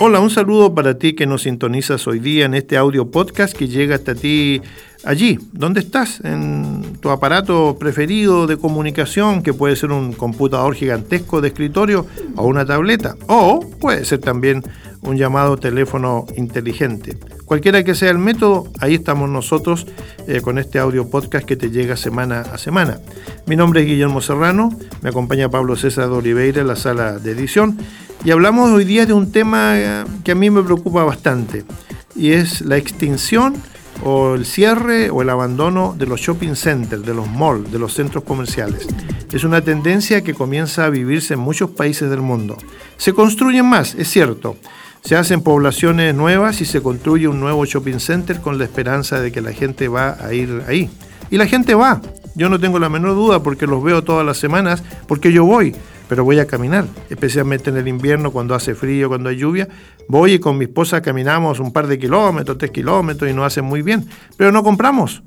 Hola, un saludo para ti que nos sintonizas hoy día en este audio podcast que llega hasta ti allí, donde estás, en tu aparato preferido de comunicación, que puede ser un computador gigantesco de escritorio o una tableta, o puede ser también un llamado teléfono inteligente. Cualquiera que sea el método, ahí estamos nosotros con este audio podcast que te llega semana a semana. Mi nombre es Guillermo Serrano, me acompaña Pablo César de Oliveira en la sala de edición y hablamos hoy día de un tema que a mí me preocupa bastante y es la extinción o el cierre o el abandono de los shopping centers, de los malls, de los centros comerciales. Es una tendencia que comienza a vivirse en muchos países del mundo. Se construyen más, es cierto. Se hacen poblaciones nuevas y se construye un nuevo shopping center con la esperanza de que la gente va a ir ahí. Y la gente va. Yo no tengo la menor duda porque los veo todas las semanas, porque yo voy, pero voy a caminar, especialmente en el invierno cuando hace frío, cuando hay lluvia. Voy y con mi esposa caminamos un par de kilómetros, 3 kilómetros y nos hacen muy bien, pero no compramos.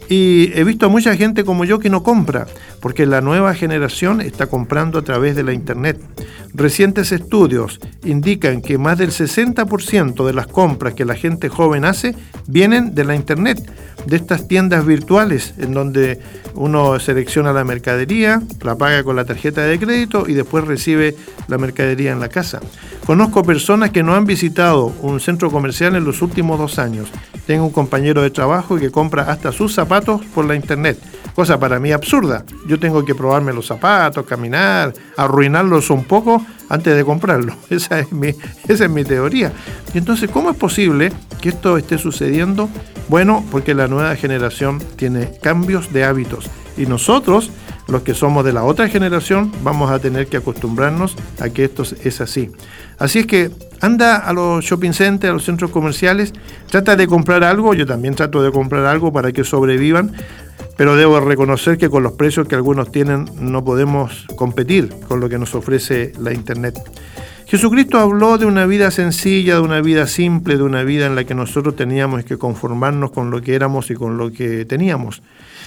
Y he visto a mucha gente como yo que no compra, porque la nueva generación está comprando a través de la internet. Recientes estudios indican que más del 60% de las compras que la gente joven hace vienen de la internet, de estas tiendas virtuales en donde uno selecciona la mercadería, la paga con la tarjeta de crédito y después recibe la mercadería en la casa. Conozco personas que no han visitado un centro comercial en los últimos 2 años. Tengo un compañero de trabajo que compra hasta sus zapatos por la internet, cosa para mí absurda. Yo tengo que probarme los zapatos, caminar, arruinarlos un poco antes de comprarlos. Esa es mi teoría. Y entonces, ¿cómo es posible que esto esté sucediendo? Bueno, porque la nueva generación tiene cambios de hábitos y nosotros, los que somos de la otra generación, vamos a tener que acostumbrarnos a que esto es así. Así es que anda a los shopping centers, a los centros comerciales, trata de comprar algo, yo también trato de comprar algo para que sobrevivan, pero debo reconocer que con los precios que algunos tienen no podemos competir con lo que nos ofrece la internet. Jesucristo habló de una vida sencilla, de una vida simple, de una vida en la que nosotros teníamos que conformarnos con lo que éramos y con lo que teníamos.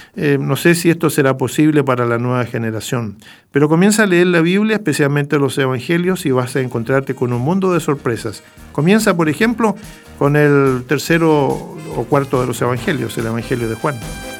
No sé si esto será posible para la nueva generación, pero comienza a leer la Biblia, especialmente los Evangelios, y vas a encontrarte con un mundo de sorpresas. Comienza, por ejemplo, con el tercero o cuarto de los Evangelios, el Evangelio de Juan.